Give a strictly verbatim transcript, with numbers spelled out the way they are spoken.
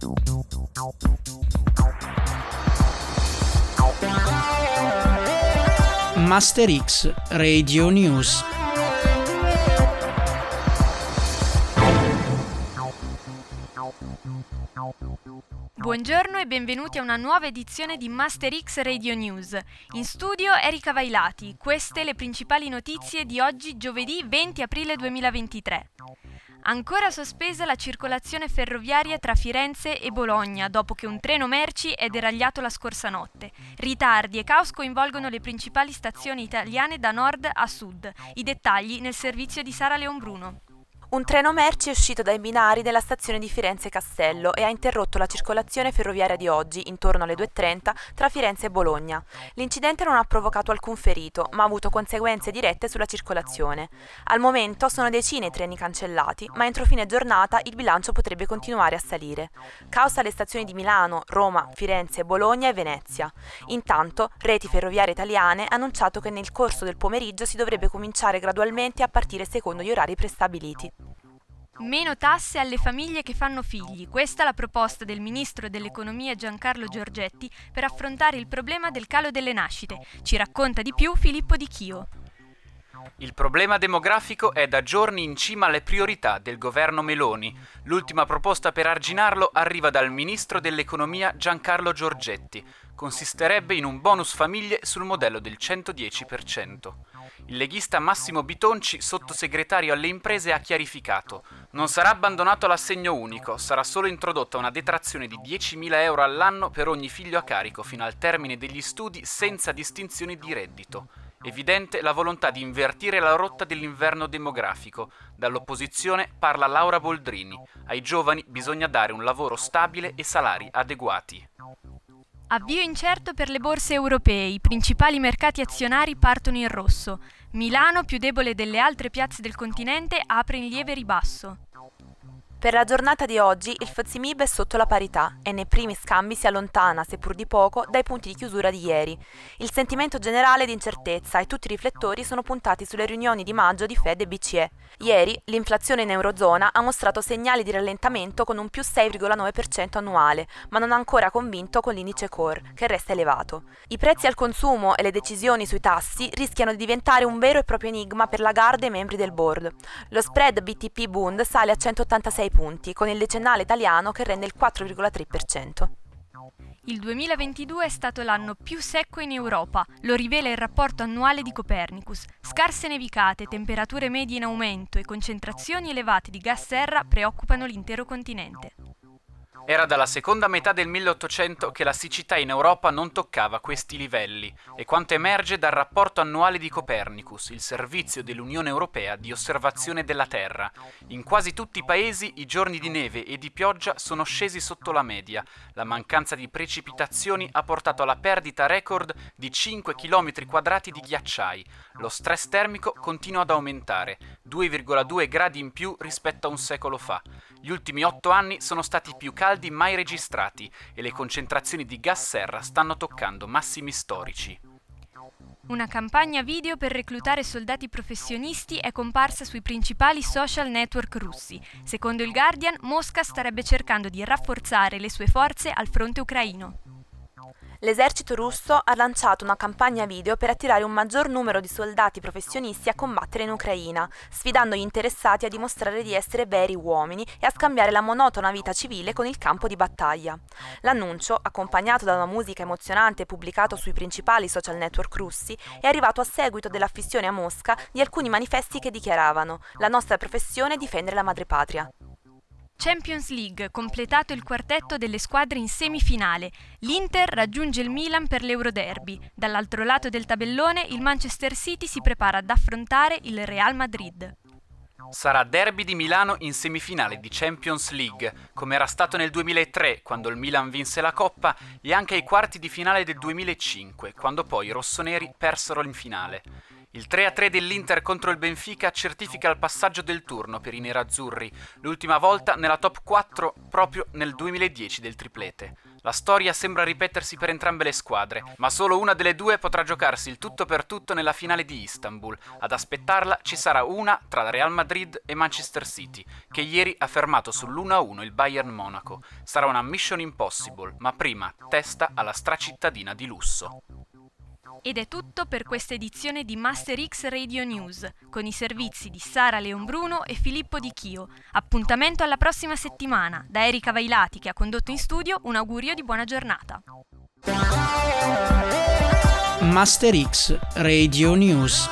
Master X Radio News. Buongiorno e benvenuti a una nuova edizione di Master X Radio News. In studio Erika Vailati. Queste le principali notizie di oggi, giovedì venti aprile duemilaventitré. Ancora sospesa la circolazione ferroviaria tra Firenze e Bologna dopo che un treno merci è deragliato la scorsa notte. Ritardi e caos coinvolgono le principali stazioni italiane da nord a sud. I dettagli nel servizio di Sara Leonbruno. Un treno merci è uscito dai binari della stazione di Firenze Castello e ha interrotto la circolazione ferroviaria di oggi, intorno alle due e trenta, tra Firenze e Bologna. L'incidente non ha provocato alcun ferito, ma ha avuto conseguenze dirette sulla circolazione. Al momento sono decine i treni cancellati, ma entro fine giornata il bilancio potrebbe continuare a salire. Caos alle stazioni di Milano, Roma, Firenze, Bologna e Venezia. Intanto, Reti Ferroviarie Italiane ha annunciato che nel corso del pomeriggio si dovrebbe cominciare gradualmente a partire secondo gli orari prestabiliti. Meno tasse alle famiglie che fanno figli. Questa è la proposta del ministro dell'economia Giancarlo Giorgetti per affrontare il problema del calo delle nascite. Ci racconta di più Filippo Di Chio. Il problema demografico è da giorni in cima alle priorità del governo Meloni. L'ultima proposta per arginarlo arriva dal ministro dell'economia Giancarlo Giorgetti. Consisterebbe in un bonus famiglie sul modello del centodieci per cento. Il leghista Massimo Bitonci, sottosegretario alle imprese, ha chiarificato: non sarà abbandonato l'assegno unico, sarà solo introdotta una detrazione di diecimila euro all'anno per ogni figlio a carico fino al termine degli studi senza distinzioni di reddito. Evidente la volontà di invertire la rotta dell'inverno demografico. Dall'opposizione parla Laura Boldrini. Ai giovani bisogna dare un lavoro stabile e salari adeguati. Avvio incerto per le borse europee, i principali mercati azionari partono in rosso. Milano, più debole delle altre piazze del continente, apre in lieve ribasso. Per la giornata di oggi il F T S E M I B è sotto la parità e nei primi scambi si allontana, seppur di poco, dai punti di chiusura di ieri. Il sentimento generale è di incertezza e tutti i riflettori sono puntati sulle riunioni di maggio di Fed e B C E. Ieri l'inflazione in Eurozona ha mostrato segnali di rallentamento con un più sei virgola nove per cento annuale, ma non ha ancora convinto con l'indice Core, che resta elevato. I prezzi al consumo e le decisioni sui tassi rischiano di diventare un vero e proprio enigma per Lagarde e i membri del board. Lo spread B T P-Bund sale a centottantasei punti, con il decennale italiano che rende il quattro virgola tre per cento. Il duemilaventidue è stato l'anno più secco in Europa, lo rivela il rapporto annuale di Copernicus. Scarse nevicate, temperature medie in aumento e concentrazioni elevate di gas serra preoccupano l'intero continente. Era dalla seconda metà del milleottocento che la siccità in Europa non toccava questi livelli, e quanto emerge dal rapporto annuale di Copernicus, il servizio dell'Unione Europea di osservazione della Terra. In quasi tutti i paesi i giorni di neve e di pioggia sono scesi sotto la media. La mancanza di precipitazioni ha portato alla perdita record di cinque chilometri quadrati di ghiacciai. Lo stress termico continua ad aumentare, due virgola due gradi in più rispetto a un secolo fa. Gli ultimi otto anni sono stati più caldi mai registrati e le concentrazioni di gas serra stanno toccando massimi storici. Una campagna video per reclutare soldati professionisti è comparsa sui principali social network russi. Secondo il Guardian, Mosca starebbe cercando di rafforzare le sue forze al fronte ucraino. L'esercito russo ha lanciato una campagna video per attirare un maggior numero di soldati professionisti a combattere in Ucraina, sfidando gli interessati a dimostrare di essere veri uomini e a scambiare la monotona vita civile con il campo di battaglia. L'annuncio, accompagnato da una musica emozionante pubblicato sui principali social network russi, è arrivato a seguito dell'affissione a Mosca di alcuni manifesti che dichiaravano: la nostra professione è difendere la madrepatria. Champions League, completato il quartetto delle squadre in semifinale. L'Inter raggiunge il Milan per l'Euroderby. Dall'altro lato del tabellone il Manchester City si prepara ad affrontare il Real Madrid. Sarà derby di Milano in semifinale di Champions League, come era stato nel duemilatré, quando il Milan vinse la Coppa, e anche ai quarti di finale del duemilacinque, quando poi i rossoneri persero in finale. Il tre a tre dell'Inter contro il Benfica certifica il passaggio del turno per i nerazzurri, l'ultima volta nella top quattro proprio nel duemiladieci del triplete. La storia sembra ripetersi per entrambe le squadre, ma solo una delle due potrà giocarsi il tutto per tutto nella finale di Istanbul. Ad aspettarla ci sarà una tra Real Madrid e Manchester City, che ieri ha fermato sull'uno a uno il Bayern Monaco. Sarà una mission impossible, ma prima testa alla stracittadina di lusso. Ed è tutto per questa edizione di Master X Radio News, con i servizi di Sara Leonbruno e Filippo Di Chio. Appuntamento alla prossima settimana. Da Erika Vailati, che ha condotto in studio, un augurio di buona giornata. Master X Radio News.